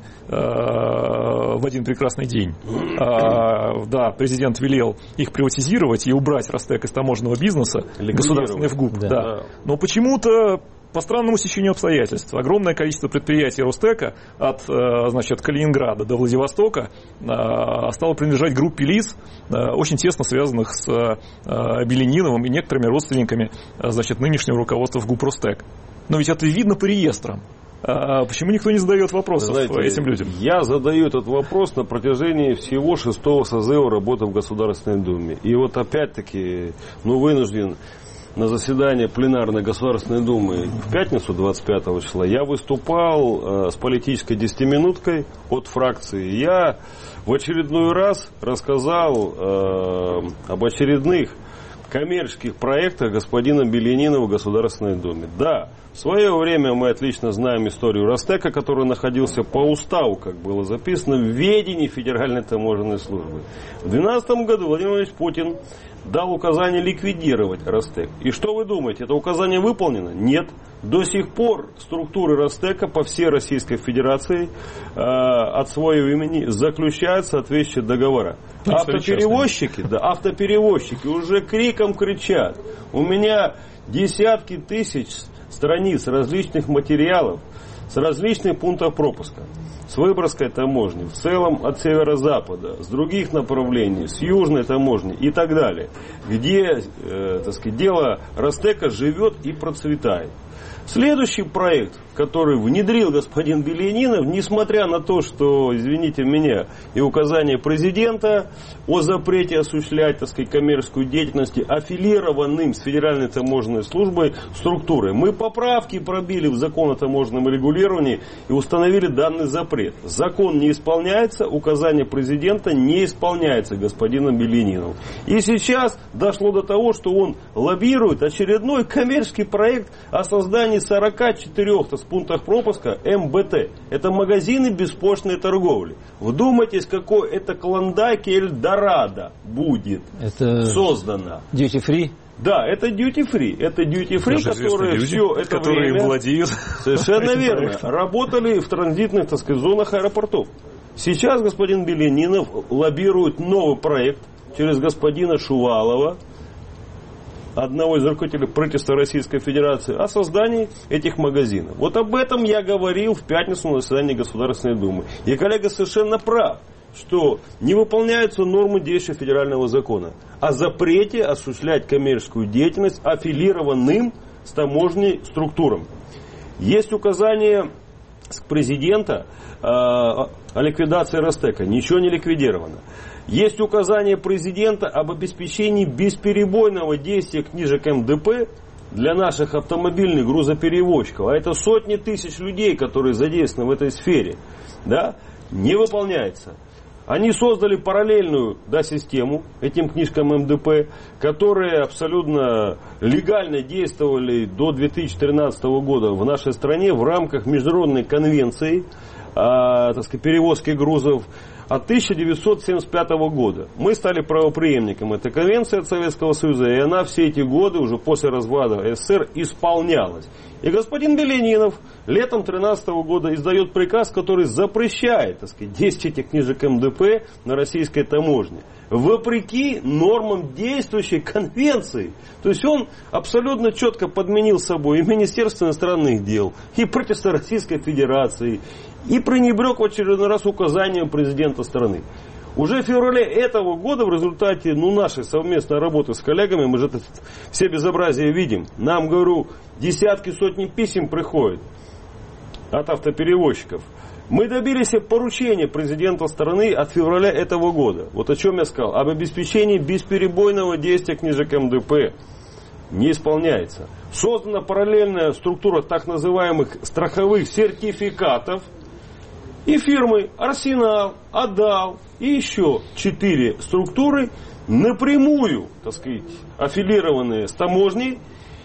в один прекрасный день. Президент велел их приватизировать и убрать Ростек из таможенного бизнеса, государственный ВГУП. Да. Но почему-то по странному стечению обстоятельств огромное количество предприятий Ростека от Калининграда до Владивостока стало принадлежать группе лиц, очень тесно связанных с Беляниновым и некоторыми родственниками нынешнего руководства ВГУП Ростек. Но ведь это видно по реестрам. Почему никто не задает вопросов этим людям? Я задаю этот вопрос на протяжении всего 6-го созыва работы в Государственной Думе. И опять-таки вынужден на заседании пленарной Государственной Думы в пятницу 25 числа я выступал с политической 10-минуткой от фракции. Я в очередной раз рассказал об очередных коммерческих проектах господина Белянинова в Государственной Думе. Да, в свое время мы отлично знаем историю Ростека, который находился по уставу, как было записано, в ведении Федеральной таможенной службы. В 2012 году Владимир Владимирович Путин дал указание ликвидировать Ростек. И что вы думаете, это указание выполнено? Нет. До сих пор структуры Ростека по всей Российской Федерации от своего имени заключают соответствующие договора. Автоперевозчики уже криком кричат. У меня десятки тысяч страниц различных материалов с различных пунктов пропуска. С Выборгской таможни, в целом от северо-запада, с других направлений, с южной таможни и так далее, где, так сказать, дело Ростека живет и процветает. Следующий проект, который внедрил господин Белянинов, несмотря на то, что, извините меня, и указание президента о запрете осуществлять, так сказать, коммерческую деятельность аффилированным с Федеральной таможенной службой структурой, мы поправки пробили в закон о таможенном регулировании и установили данный запрет. Закон не исполняется, указание президента не исполняется господином Беляниновым. И сейчас дошло до того, что он лоббирует очередной коммерческий проект о создании 44 пунктах пропуска МБТ. Это магазины беспошлиной торговли. Вдумайтесь, какой это клондайк и Эльдорадо будет создано. Duty free? Да, это duty free. Это duty free, которые все это время владеют. Совершенно верно. Работали в транзитных, так сказать, зонах аэропортов. Сейчас господин Белянинов лоббирует новый проект через господина Шувалова, одного из руководителей правительства Российской Федерации, о создании этих магазинов. Вот об этом я говорил в пятницу на заседании Государственной Думы. И коллега совершенно прав, что не выполняются нормы действия федерального закона о запрете осуществлять коммерческую деятельность аффилированным с таможней структурам. Есть указание президента о ликвидации Ростека. Ничего не ликвидировано. Есть указание президента об обеспечении бесперебойного действия книжек МДП для наших автомобильных грузоперевозчиков. А это сотни тысяч людей, которые задействованы в этой сфере. Да? Не выполняется. Они создали параллельную систему этим книжкам МДП, которые абсолютно легально действовали до 2013 года в нашей стране в рамках международной конвенции так сказать, перевозки грузов от 1975 года. Мы стали правопреемником этой конвенции от Советского Союза, и она все эти годы, уже после развала СССР, исполнялась. И господин Белянинов летом 2013 года издает приказ, который запрещает, так сказать, действие этих книжек МДП на российской таможне, вопреки нормам действующей конвенции. То есть он абсолютно четко подменил собой и Министерство иностранных дел, и правительство Российской Федерации, и пренебрег в очередной раз указанием президента страны. Уже в феврале этого года в результате нашей совместной работы с коллегами, мы же это все безобразия видим, нам, говорю, десятки, сотни писем приходят от автоперевозчиков. Мы добились поручения президента страны от февраля этого года. Вот о чем я сказал. Об обеспечении бесперебойного действия книжек МДП. Не исполняется. Создана параллельная структура так называемых страховых сертификатов. И фирмы Арсенал, Адал и еще 4 структуры напрямую, так сказать, аффилированные с таможней,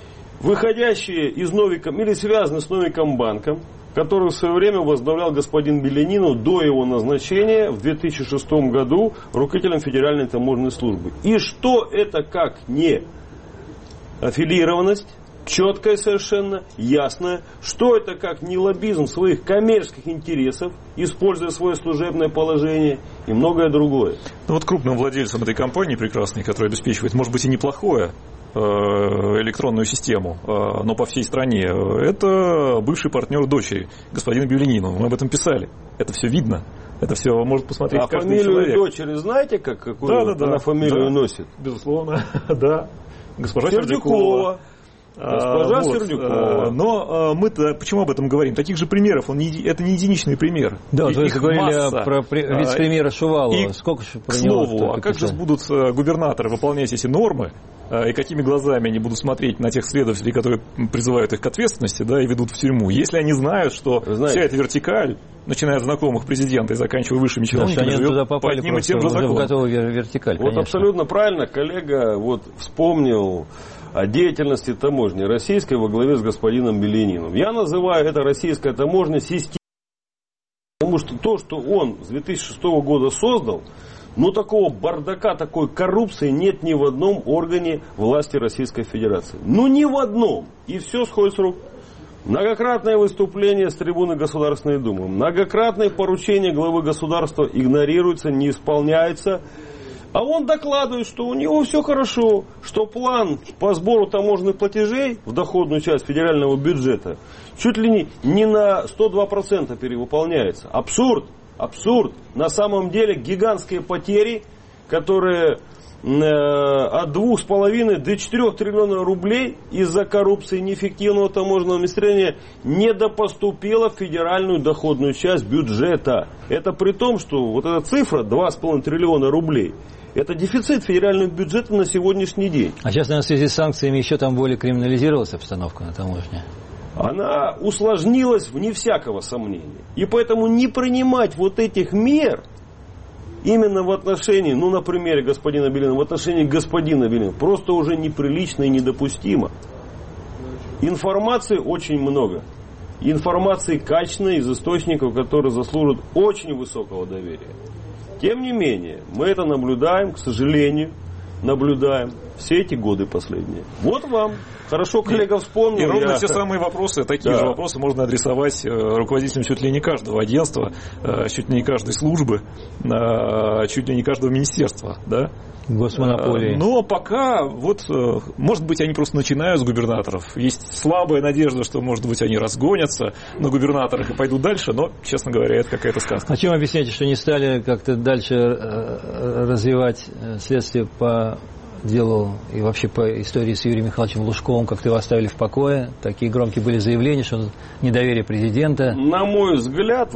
выходящие из Новиком или связаны с Новикомбанком, который в свое время возглавлял господин Белянинов до его назначения в 2006 году руководителем Федеральной таможенной службы. И что это как не аффилированность, четкая совершенно, ясная, что это как не лоббизм своих коммерческих интересов, используя свое служебное положение и многое другое. Ну вот крупным владельцем этой компании прекрасной, которая обеспечивает, может быть, и неплохое электронную систему, но по всей стране, это бывший партнер дочери, господина Белянинова. Мы об этом писали. Это все видно. Это все может посмотреть каждый человек. А фамилию дочери знаете, какую она фамилию носит? Безусловно, да. Госпожа Сердюкова. Госпожа Сердюкова. Но мы-то почему об этом говорим? Таких же примеров, это не единичный пример. Да, вы говорили про вице-премьера Шувалова. Сколько же про него? К слову, а как же будут губернаторы выполнять эти нормы, и какими глазами они будут смотреть на тех следователей, которые призывают их к ответственности, да, и ведут в тюрьму, если они знают, что вся эта вертикаль, начиная от знакомых президента и заканчивая высшими чиновниками, живет по одним и тем же законам. Вертикаль, вот абсолютно правильно коллега вспомнил о деятельности таможни российской во главе с господином Беляниновым. Я называю это российская таможня системой, потому что то, что он с 2006 года создал, такого бардака, такой коррупции нет ни в одном органе власти Российской Федерации. Ни в одном. И все сходит с рук. Многократное выступление с трибуны Государственной Думы, многократное поручение главы государства игнорируется, не исполняется. А он докладывает, что у него все хорошо, что план по сбору таможенных платежей в доходную часть федерального бюджета чуть ли не на 102% перевыполняется. Абсурд, абсурд. На самом деле гигантские потери, которые от 2,5 до 4 триллионов рублей из-за коррупции и неэффективного таможенного администрирования недопоступило в федеральную доходную часть бюджета. Это при том, что вот эта цифра 2,5 триллиона рублей — это дефицит федерального бюджета на сегодняшний день. А сейчас, наверное, в связи с санкциями еще там более криминализировалась обстановка на таможне. Она усложнилась вне всякого сомнения. И поэтому не принимать вот этих мер именно в отношении, ну, на примере господина Белина, в отношении господина Белина, просто уже неприлично и недопустимо. Информации очень много. Информации качественной из источников, которые заслуживают очень высокого доверия. Тем не менее, мы это наблюдаем, к сожалению, наблюдаем все эти годы последние. Вот вам. Хорошо, коллега вспомнил. И ровно те самые вопросы, такие же вопросы можно адресовать руководителям чуть ли не каждого агентства, чуть ли не каждой службы, чуть ли не каждого министерства, да? Госмонополии. Но пока, вот, может быть, они просто начинают с губернаторов. Есть слабая надежда, что, может быть, они разгонятся на губернаторах и пойдут дальше, но, честно говоря, это какая-то сказка. А чем объясняете, что не стали как-то дальше развивать следствие по делу и вообще по истории с Юрием Михайловичем Лужковым, как-то его оставили в покое? Такие громкие были заявления, что недоверие президента. На мой взгляд,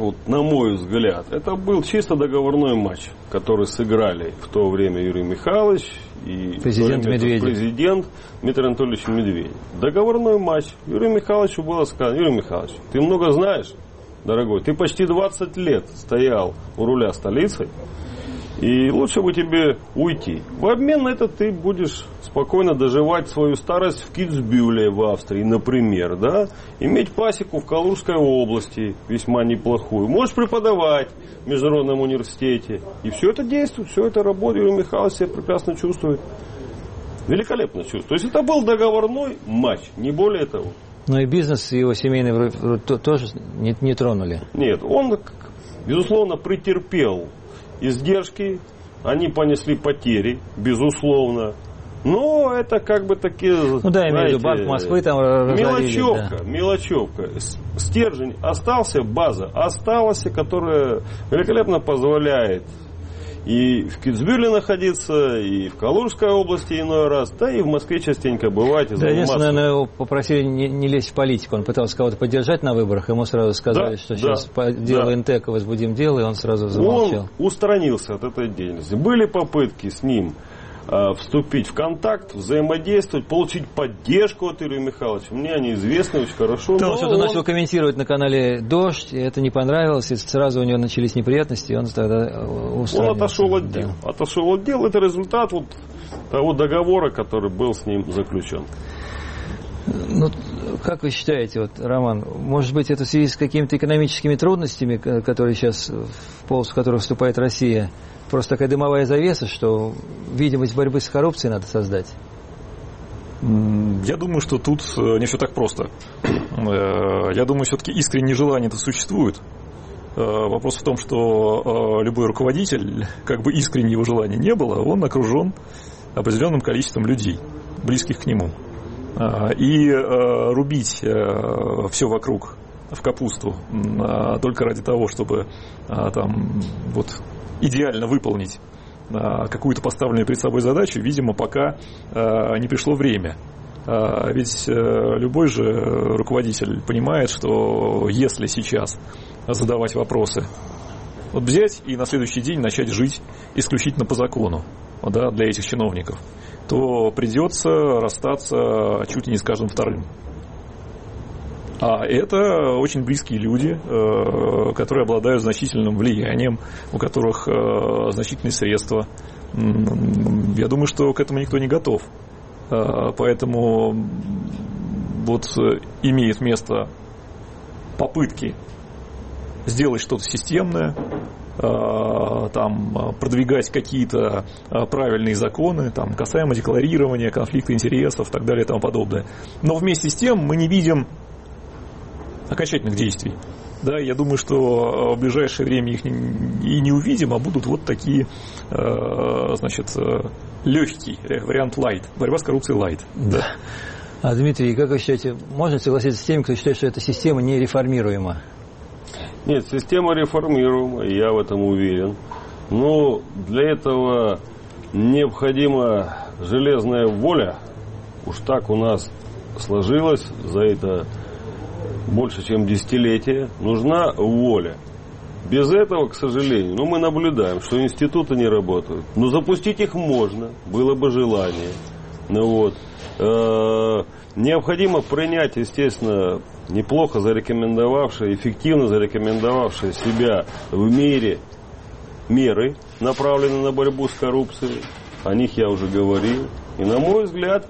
это был чисто договорной матч, который сыграли в то время Юрий Михайлович и президент Дмитрий Анатольевич Медведев. Договорной матч. Юрию Михайловичу было сказано: Юрий Михайлович, ты много знаешь, дорогой, ты почти 20 лет стоял у руля столицы, и лучше бы тебе уйти. В обмен на это ты будешь спокойно доживать свою старость в Китсбюле в Австрии, например, да? Иметь пасеку в Калужской области, весьма неплохую. Можешь преподавать в Международном университете. И все это действует, все это работает. Юрий Михайлович себя прекрасно чувствует. Великолепно чувствует. То есть это был договорной матч, не более того. Но и бизнес его семейный тоже не тронули. Нет, он, безусловно, претерпел издержки, они понесли потери, безусловно. Но это как бы такие, ну да, имею в виду Банк Москвы там разорили, мелочевка. Стержень остался, база осталась, которая великолепно позволяет и в Китсбюле находиться, и в Калужской области иной раз, да и в Москве частенько бывает. Да, единственное, наверное, его попросили не лезть в политику. Он пытался кого-то поддержать на выборах, ему сразу сказали, что сейчас по делу НТЭКа возбудим дело, и он сразу замолчал. Он устранился от этой деятельности. Были попытки с ним вступить в контакт, взаимодействовать, получить поддержку от Юрия Михайловича. Мне они известны очень хорошо. Да, он что-то начал комментировать на канале «Дождь», и это не понравилось, и сразу у него начались неприятности, и он тогда устранился. Он отошел от дел. Отошел от дел. Это результат вот того договора, который был с ним заключен. Ну, как вы считаете, вот, Роман, может быть, это в связи с какими-то экономическими трудностями, которые сейчас, в полосу которых вступает Россия, просто такая дымовая завеса, что видимость борьбы с коррупцией надо создать? Я думаю, что тут не все так просто. Я думаю, все-таки искреннее желание-то существует. Вопрос в том, что любой руководитель, как бы искреннее его желания не было, он окружен определенным количеством людей, близких к нему. И рубить все вокруг в капусту только ради того, чтобы там вот идеально выполнить какую-то поставленную перед собой задачу, видимо, пока не пришло время. Ведь любой же руководитель понимает, что если сейчас задавать вопросы, вот взять и на следующий день начать жить исключительно по закону, да, для этих чиновников, то придется расстаться чуть ли не с каждым вторым. А это очень близкие люди, которые обладают значительным влиянием, у которых значительные средства. Я думаю, что к этому никто не готов. Поэтому вот имеет место попытки сделать что-то системное, там, продвигать какие-то правильные законы, там, касаемо декларирования, конфликта интересов и так далее и тому подобное. Но вместе с тем мы не видим окончательных действий. Да, я думаю, что в ближайшее время их и не увидим, а будут вот такие значит, легкий вариант light, борьба с коррупцией light. Да. А, Дмитрий, как вы считаете, можно согласиться с теми, кто считает, что эта система не реформируема? Нет, система реформируема, я в этом уверен. Но для этого необходима железная воля. Уж так у нас сложилось за это больше, чем десятилетие. Нужна воля. Без этого, к сожалению, мы наблюдаем, что институты не работают. Но запустить их можно, было бы желание. Необходимо принять, естественно, неплохо зарекомендовавшие, эффективно зарекомендовавшие себя в мире меры, направленные на борьбу с коррупцией. О них я уже говорил. И, на мой взгляд,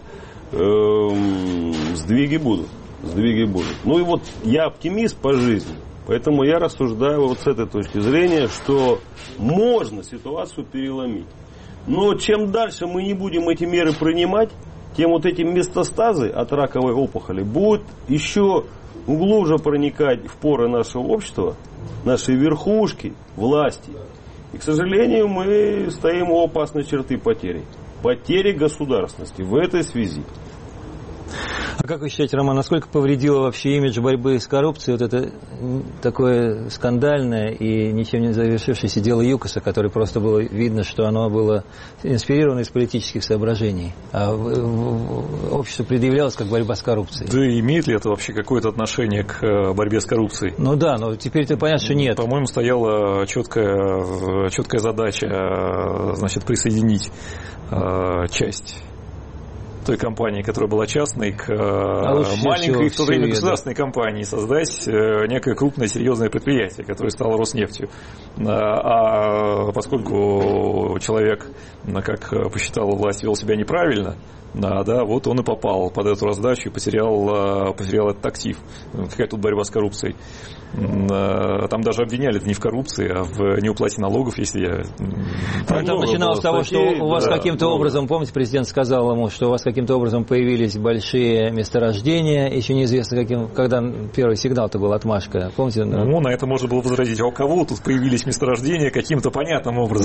сдвиги будут. Ну и вот я оптимист по жизни. Поэтому я рассуждаю вот с этой точки зрения, что можно ситуацию переломить. Но чем дальше мы не будем эти меры принимать, тем вот эти метастазы от раковой опухоли будут еще глубже проникать в поры нашего общества, нашей верхушки, власти. И, к сожалению, мы стоим у опасной черты потери. Потери государственности в этой связи. А как вы считаете, Роман, насколько повредило вообще имидж борьбы с коррупцией вот это такое скандальное и ничем не завершившееся дело ЮКОСа, которое просто было видно, что оно было инспирировано из политических соображений, а обществу предъявлялось как борьба с коррупцией? Да имеет ли это вообще какое-то отношение к борьбе с коррупцией? Ну да, но теперь-то понятно, что нет. По-моему, стояла четкая задача, значит, присоединить часть той компании, которая была частной, к маленькой в то время государственной компании, создать некое крупное серьезное предприятие, которое стало Роснефтью. А поскольку человек, как посчитала власть, вел себя неправильно, да, вот он и попал под эту раздачу и потерял этот актив. Какая тут борьба с коррупцией? Там даже обвиняли не в коррупции, а в неуплате налогов, если я... Там начиналось с того, что у вас каким-то образом, помните, президент сказал ему, что у вас каким-то образом появились большие месторождения, еще неизвестно каким, когда первый сигнал-то был, отмашка, помните? Ну, на это можно было возразить, а у кого тут появились месторождения каким-то понятным образом?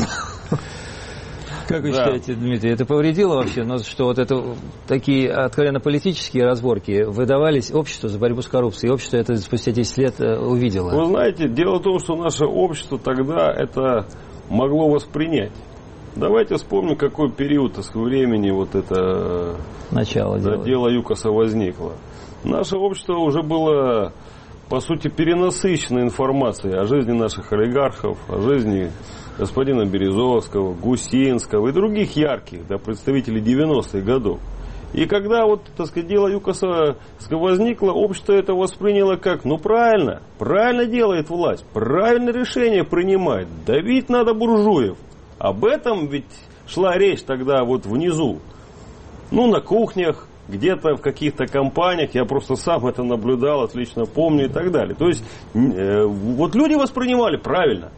Как вы считаете, Дмитрий, это повредило вообще, что вот это такие откровенно политические разборки выдавались обществу за борьбу с коррупцией, и общество это спустя 10 лет увидело? Вы знаете, дело в том, что наше общество тогда это могло воспринять. Давайте вспомним, какой период времени вот это дело ЮКОСа возникло. Наше общество уже было, по сути, перенасыщено информацией о жизни наших олигархов, о жизни господина Березовского, Гусинского и других ярких представителей 90-х годов. И когда дело ЮКОСа возникло, общество это восприняло как, правильно делает власть, правильное решение принимает, давить надо буржуев. Об этом ведь шла речь тогда внизу, на кухнях, где-то в каких-то компаниях, я просто сам это наблюдал, отлично помню и так далее. То есть, люди воспринимали правильно.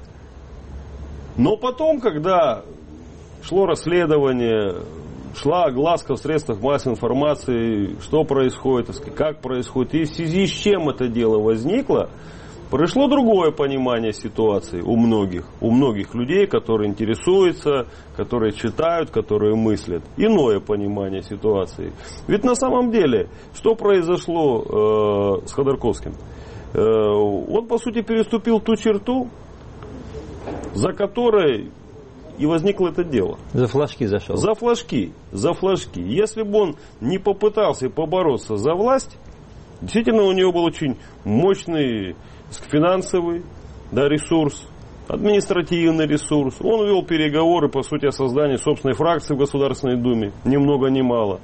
Но потом, когда шло расследование, шла огласка в средствах массовой информации, что происходит, как происходит, и в связи с чем это дело возникло, пришло другое понимание ситуации у многих людей, которые интересуются, которые читают, которые мыслят. Иное понимание ситуации. Ведь на самом деле, что произошло с Ходорковским? Он, по сути, переступил ту черту, за которой и возникло это дело. За флажки зашел. За флажки. Если бы он не попытался побороться за власть, действительно у него был очень мощный финансовый ресурс, административный ресурс. Он вел переговоры, по сути, о создании собственной фракции в Государственной Думе. Ни много ни мало.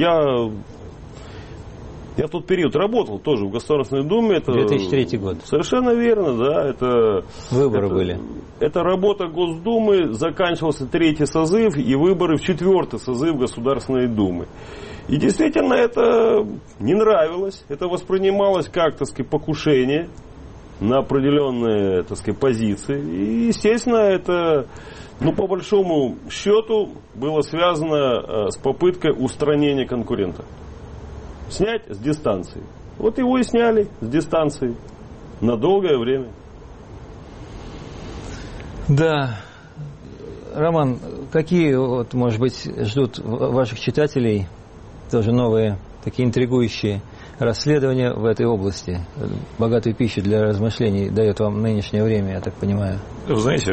Я в тот период работал тоже в Государственной Думе. Это 2003 год. Совершенно верно, да. Выборы были. Это работа Госдумы, заканчивался 3-й созыв и выборы в 4-й созыв Государственной Думы. И действительно это не нравилось, это воспринималось как, покушение на определенные, позиции. И, естественно, это, по большому счету, было связано с попыткой устранения конкурента. Снять с дистанции. Его и сняли с дистанции на долгое время. Да. Роман, какие, вот, может быть, ждут ваших читателей тоже новые, такие интригующие расследования в этой области? Богатую пищу для размышлений дает вам нынешнее время, я так понимаю. Вы знаете,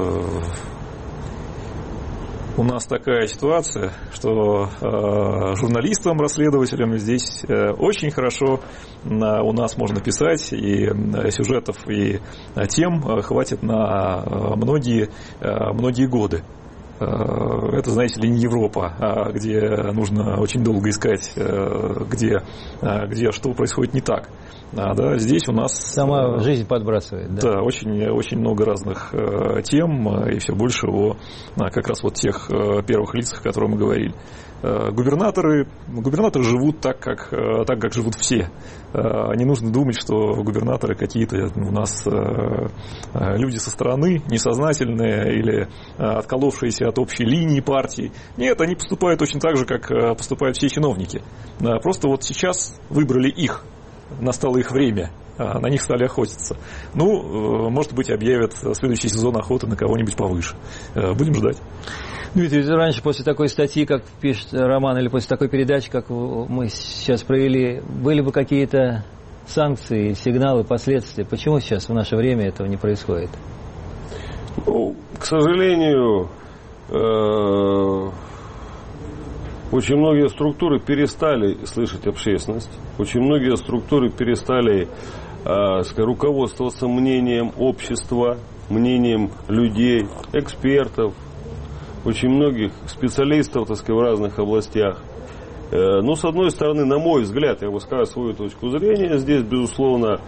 у нас такая ситуация, что журналистам, расследователям здесь очень хорошо у нас можно писать, и сюжетов, и тем хватит на многие годы. Это, знаете ли, не Европа, где нужно очень долго искать, где что происходит не так. Да, здесь у нас... Сама жизнь подбрасывает. Да, да, очень много разных тем, и все больше о как раз вот тех первых лицах, о которых мы говорили. Губернаторы живут так, как живут все. Не нужно думать, что губернаторы какие-то у нас люди со стороны, несознательные или отколовшиеся от общей линии партии. Нет, они поступают точно так же, как поступают все чиновники. Просто вот сейчас выбрали их. Настало их время, на них стали охотиться. Ну, может быть, объявят следующий сезон охоты на кого-нибудь повыше. Будем ждать. Дмитрий, раньше после такой статьи, как пишет Роман, или после такой передачи, как мы сейчас провели, были бы какие-то санкции, сигналы, последствия? Почему сейчас в наше время этого не происходит? Ну, к сожалению, очень многие структуры перестали слышать общественность, очень многие структуры перестали руководствоваться мнением общества, мнением людей, экспертов, очень многих специалистов, так сказать, в разных областях. Но, с одной стороны, на мой взгляд, я выскажу свою точку зрения, здесь, безусловно,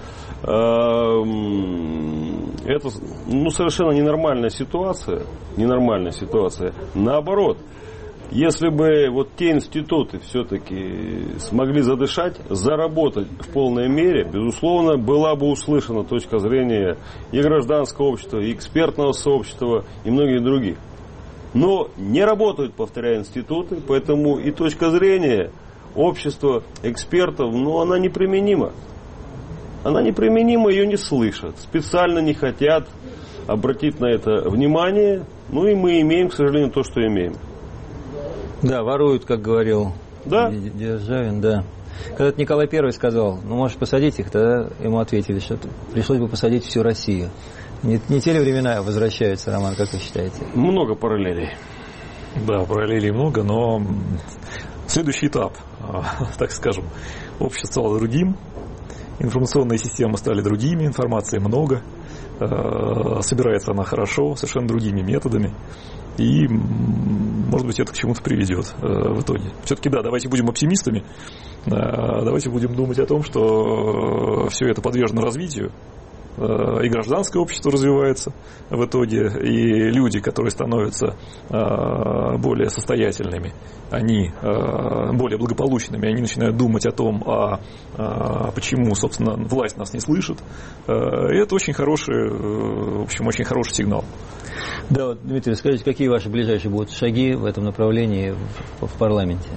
это совершенно ненормальная ситуация. Наоборот, если бы вот те институты все-таки смогли задышать, заработать в полной мере, безусловно, была бы услышана точка зрения и гражданского общества, и экспертного сообщества, и многих других. Но не работают, повторяю, институты, поэтому и точка зрения общества, экспертов, она неприменима. Она неприменима, ее не слышат, специально не хотят обратить на это внимание, и мы имеем, к сожалению, то, что имеем. Да, воруют, как говорил Державин, да. Когда-то Николай I сказал, можешь посадить их, тогда ему ответили, что пришлось бы посадить всю Россию. Не те ли времена возвращаются, Роман, как вы считаете? Много параллелей. Да, параллелей много, но следующий этап, так скажем, общество стало другим, информационные системы стали другими, информации много, собирается она хорошо, совершенно другими методами. И, может быть, это к чему-то приведет в итоге. Все-таки, да, давайте будем оптимистами, давайте будем думать о том, что все это подвержено развитию, и гражданское общество развивается в итоге, и люди, которые становятся более состоятельными, они более благополучными, они начинают думать о том, почему, собственно, власть нас не слышит. И это очень хороший, в общем, очень хороший сигнал. Да, вот, Дмитрий, скажите, какие ваши ближайшие будут шаги в этом направлении в парламенте?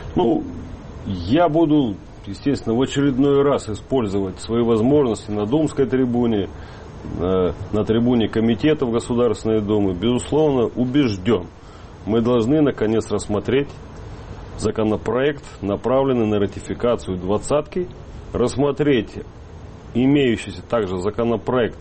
Я буду, естественно, в очередной раз использовать свои возможности на Думской трибуне, на трибуне комитетов Государственной Думы. Безусловно, убежден, мы должны наконец рассмотреть законопроект, направленный на ратификацию двадцатки, рассмотреть имеющийся также законопроект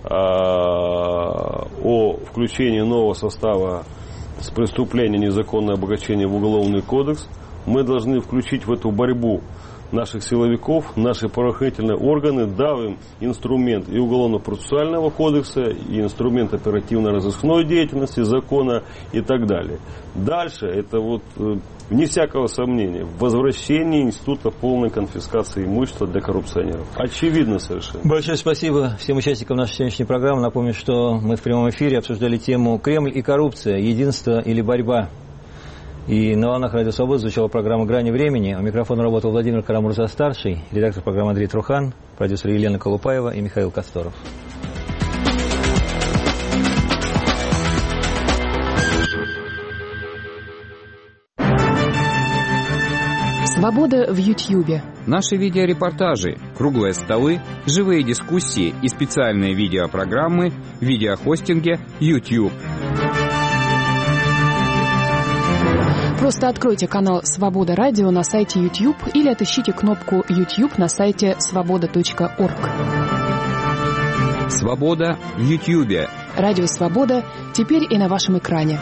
о включении нового состава с преступления незаконное обогащение в Уголовный кодекс. Мы должны включить в эту борьбу наших силовиков, наши правоохранительные органы, дав им инструмент и Уголовно-процессуального кодекса, и инструмент оперативно-розыскной деятельности, закона и так далее. Дальше, это вне всякого сомнения, возвращение института полной конфискации имущества для коррупционеров. Очевидно совершенно. Большое спасибо всем участникам нашей сегодняшней программы. Напомню, что мы в прямом эфире обсуждали тему «Кремль и коррупция. Единство или борьба?». И на волнах Радио Свобода звучала программа «Грани времени». У микрофона работал Владимир Карамурза-старший, редактор программы Андрей Трухан, продюсер Елена Колупаева и Михаил Косторов. Свобода в Ютьюбе. Наши видеорепортажи, круглые столы, живые дискуссии и специальные видеопрограммы в видеохостинге YouTube. Просто откройте канал «Свобода Радио» на сайте YouTube или отыщите кнопку YouTube на сайте svoboda.org. Свобода в Ютьюбе. Радио «Свобода» теперь и на вашем экране.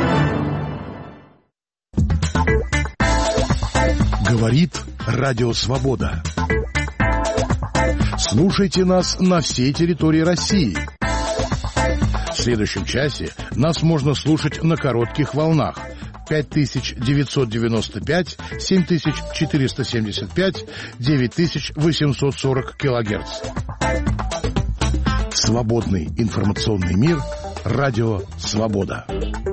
Говорит Радио Свобода. Слушайте нас на всей территории России. В следующем часе нас можно слушать на коротких волнах 5995, 7475, 9840 килогерц. Свободный информационный мир. Радио Свобода.